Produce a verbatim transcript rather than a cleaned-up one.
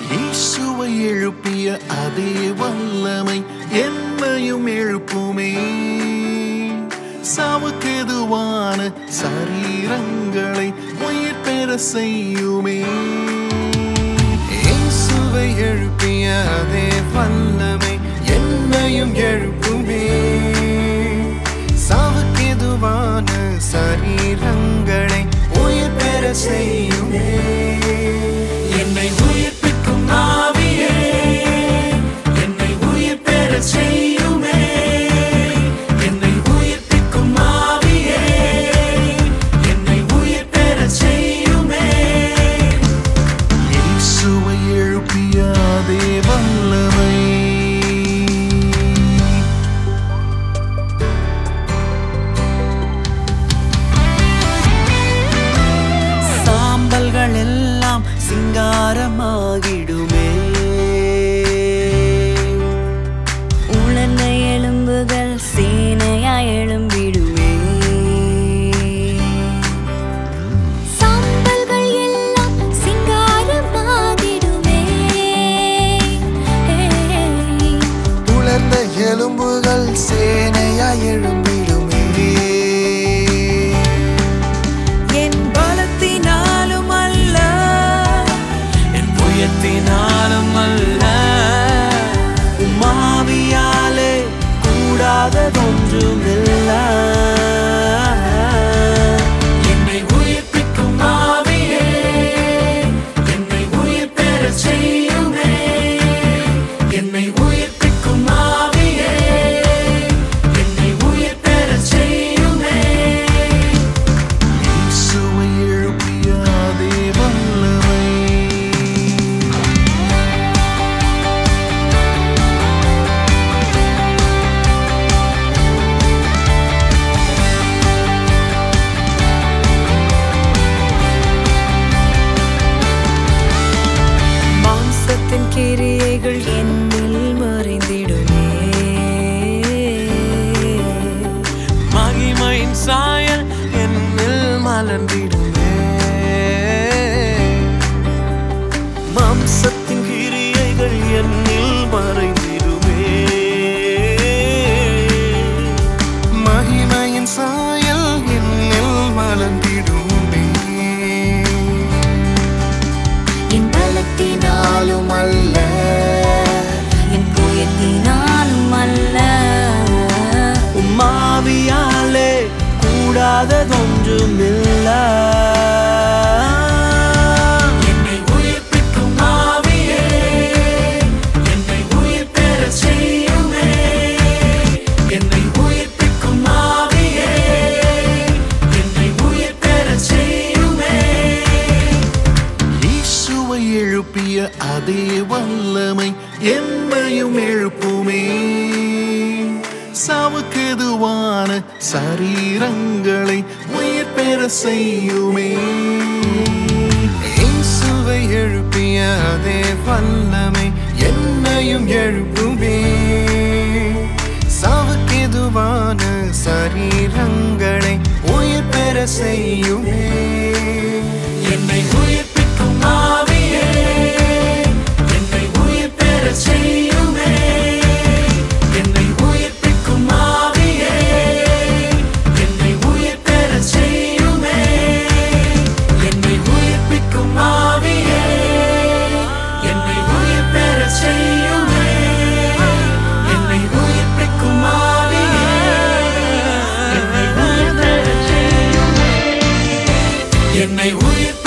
இயேசுவை எழுப்பிய அதே வல்லமை என்னையும் எழுப்புமே. சாவுக்கெதுவான சரீரங்களை உயிர் பெற செய்யுமே. இயேசுவை எழுப்பிய அதே வல்லமை என்னையும் எழுப்புமே. சாவுக்கெதுவான சரீரங்களை உயிர் பெற செய்யுமே. என்னை உயிர்ப்பிக்கும் ஆவியே, என்னை உயிர் பெற செய்யுமே. என்னை உயிர்ப்பிக்கும் ஆவியே, என்னை உயிர் பெற செய்யுமே. இயேசுவை எழுப்பிய அதே வல்லமை எல்லாம் சிங்காரமாகிடுமே. உலர்ந்த எலும்புகள் சேனையாய் எழும்பிடுமே. சாம்பல்கள் எல்லாம் சிங்காரமாகிடுமே. உலர்ந்த எலும்புகள் சேனையாய் எழும்பிடுமே. ாலும் அல்ல, உம்மாவியாலே கூடாததொன்றுமில்ல. என்னை உயிர்ப்பிக்கும் ஆவியே, என்னை உயிர் பெற செய்யுமே. என்னை உயிர்ப்பிக்கும் ஆவியே, என்னை உயிர் பெற செய்யுமே. இயேசுவை எழுப்பிய அதே வல்லமை கிரியைகள் என்னில் மறைந்திடுமே. மகிமையின் சாயல் என்னில் மலர்ந்திடுமே. மாம்சத்தின் கிரியைகள் என்னில் மறைந்திடுமே. மகிமையின் சாயல் என்னில் மலர்ந்திடுமே. என் பலத்தினாலும் அல்ல, என் புயத்தினாலும் அல்ல, உம்மாவியாலே கூடாததொன்றுமில்ல. என்னை உயிர்ப்பிக்கும் ஆவியே, என்னை உயிர் பெற செய்யுமே. என்னை உயிர்ப்பிக்கும் ஆவியே, என்னை உயிர் பெற செய்யுமே. இயேசுவை எழுப்பிய அதே வல்லமை என்னையும் எழுப்புமே. சாவுக்கெதுவான சரீரங்களை உயிர் பெற செய்யுமே. இயேசுவை எழுப்பிய அதே வல்லமை என்னையும் எழுப்புமே. சாவுக்கெதுவான சரீரங்களை உயிர் பெற செய்யுமே. என்னை உயிர்ப்பிக்கும் ஆவியே, என்னை உயிர் பெற செய்யுமே. என்னை உயிர்ப்பிக்கும் ஆவியே, என்னை உயிர் பெற செய்யுமே. என்னை உயிர்ப்பிக்கும் ஆவியே, என்னை உயிர் பெற செய்யுமே. என்னை உயிர்ப்பிக்கும் ஆவியே, என்னை உயிர் பெற செய்யுமே. என்னை உயிர்